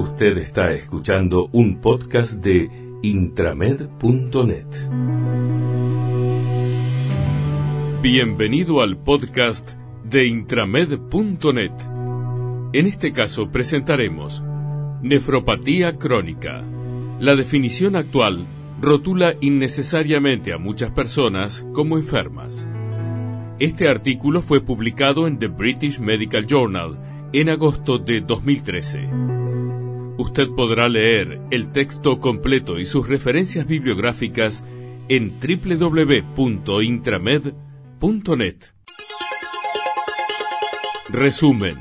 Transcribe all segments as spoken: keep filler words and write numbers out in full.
Usted está escuchando un podcast de intramed punto net. Bienvenido al podcast de intramed punto net. En este caso presentaremos nefropatía crónica. La definición actual rotula innecesariamente a muchas personas como enfermas. Este artículo fue publicado en The British Medical Journal en agosto de dos mil trece. Usted podrá leer el texto completo y sus referencias bibliográficas en doble u doble u doble u punto intramed punto net. Resumen.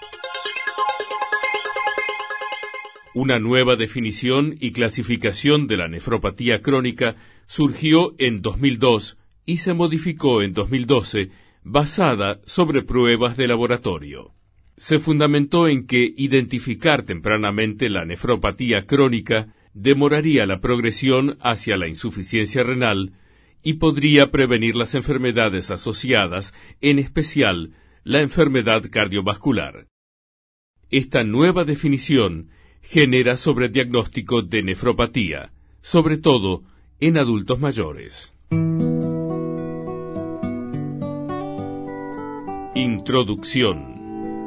Una nueva definición y clasificación de la nefropatía crónica surgió en dos mil dos y se modificó en dos mil doce basada sobre pruebas de laboratorio. Se fundamentó en que identificar tempranamente la nefropatía crónica demoraría la progresión hacia la insuficiencia renal y podría prevenir las enfermedades asociadas, en especial la enfermedad cardiovascular. Esta nueva definición genera sobrediagnóstico de nefropatía, sobre todo en adultos mayores. Introducción.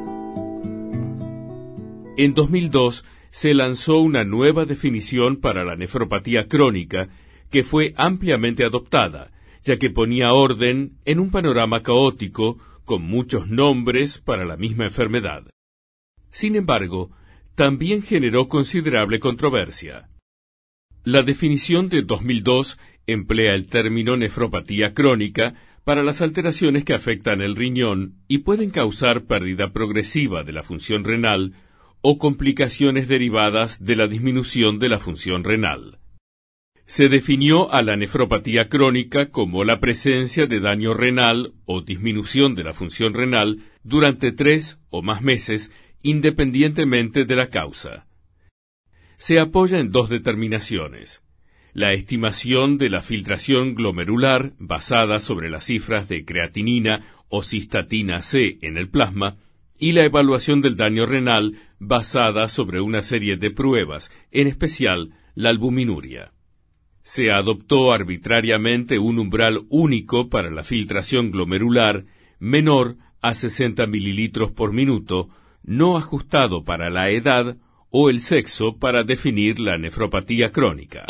En dos mil dos se lanzó una nueva definición para la nefropatía crónica que fue ampliamente adoptada, ya que ponía orden en un panorama caótico con muchos nombres para la misma enfermedad. Sin embargo, también generó considerable controversia. La definición de dos mil dos emplea el término nefropatía crónica para las alteraciones que afectan el riñón y pueden causar pérdida progresiva de la función renal o complicaciones derivadas de la disminución de la función renal. Se definió a la nefropatía crónica como la presencia de daño renal o disminución de la función renal durante tres o más meses, independientemente de la causa. Se apoya en dos determinaciones: la estimación de la filtración glomerular basada sobre las cifras de creatinina o cistatina C en el plasma, y la evaluación del daño renal basada sobre una serie de pruebas, en especial la albuminuria. Se adoptó arbitrariamente un umbral único para la filtración glomerular menor a sesenta mililitros por minuto, no ajustado para la edad o el sexo para definir la nefropatía crónica.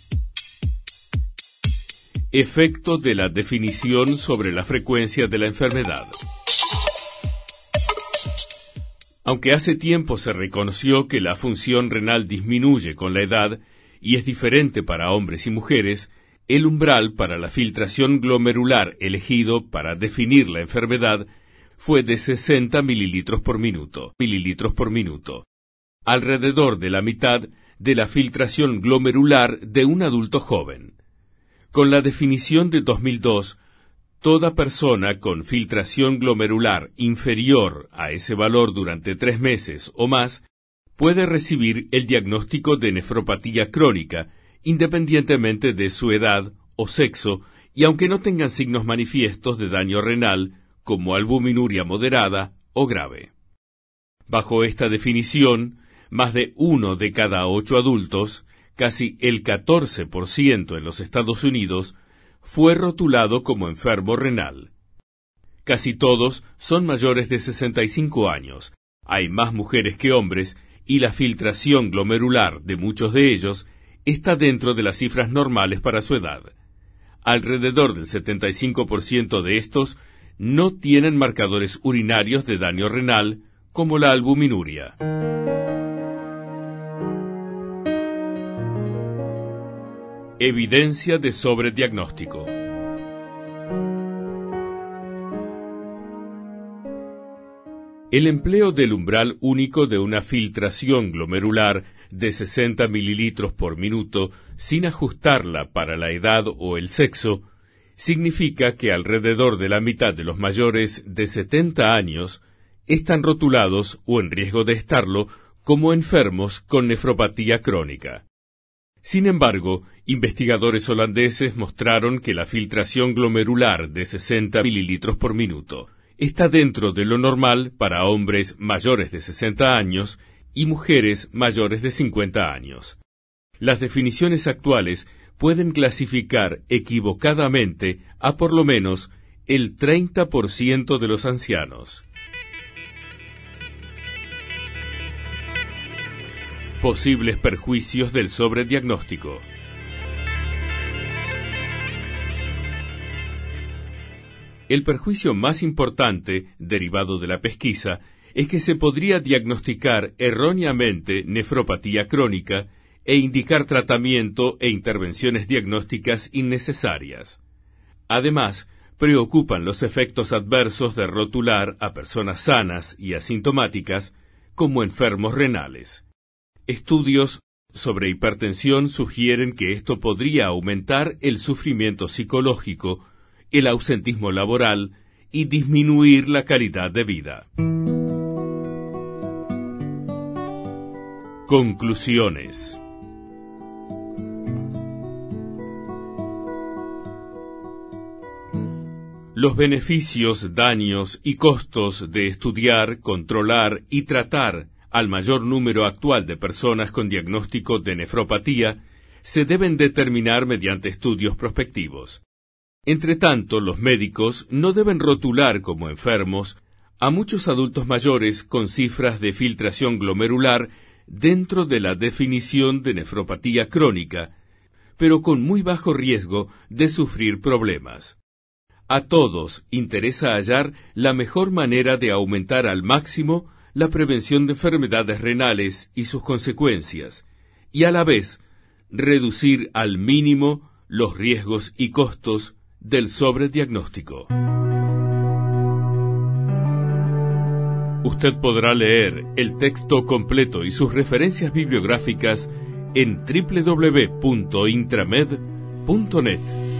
Efecto de la definición sobre la frecuencia de la enfermedad. Aunque hace tiempo se reconoció que la función renal disminuye con la edad y es diferente para hombres y mujeres, el umbral para la filtración glomerular elegido para definir la enfermedad fue de sesenta mililitros por minuto, mililitros por minuto, alrededor de la mitad de la filtración glomerular de un adulto joven. Con la definición de dos mil dos, toda persona con filtración glomerular inferior a ese valor durante tres meses o más puede recibir el diagnóstico de nefropatía crónica, independientemente de su edad o sexo, y aunque no tengan signos manifiestos de daño renal, como albuminuria moderada o grave. Bajo esta definición, más de uno de cada ocho adultos, casi el catorce por ciento en los Estados Unidos, fue rotulado como enfermo renal. Casi todos son mayores de sesenta y cinco años, hay más mujeres que hombres, y la filtración glomerular de muchos de ellos está dentro de las cifras normales para su edad. Alrededor del setenta y cinco por ciento de estos no tienen marcadores urinarios de daño renal, como la albuminuria. Evidencia de sobrediagnóstico. El empleo del umbral único de una filtración glomerular de sesenta mililitros por minuto, sin ajustarla para la edad o el sexo, significa que alrededor de la mitad de los mayores de setenta años están rotulados o en riesgo de estarlo como enfermos con nefropatía crónica. Sin embargo, investigadores holandeses mostraron que la filtración glomerular de sesenta mililitros por minuto está dentro de lo normal para hombres mayores de sesenta años y mujeres mayores de cincuenta años. Las definiciones actuales pueden clasificar equivocadamente a por lo menos el treinta por ciento de los ancianos. Posibles perjuicios del sobrediagnóstico. El perjuicio más importante, derivado de la pesquisa, es que se podría diagnosticar erróneamente nefropatía crónica e indicar tratamiento e intervenciones diagnósticas innecesarias. Además, preocupan los efectos adversos de rotular a personas sanas y asintomáticas como enfermos renales. Estudios sobre hipertensión sugieren que esto podría aumentar el sufrimiento psicológico, el ausentismo laboral y disminuir la calidad de vida. Conclusiones. Los beneficios, daños y costos de estudiar, controlar y tratar al mayor número actual de personas con diagnóstico de nefropatía se deben determinar mediante estudios prospectivos. Entretanto, los médicos no deben rotular como enfermos a muchos adultos mayores con cifras de filtración glomerular dentro de la definición de nefropatía crónica, pero con muy bajo riesgo de sufrir problemas. A todos interesa hallar la mejor manera de aumentar al máximo la prevención de enfermedades renales y sus consecuencias, y a la vez reducir al mínimo los riesgos y costos del sobrediagnóstico. Usted podrá leer el texto completo y sus referencias bibliográficas en doble u doble u doble u punto intramed punto net.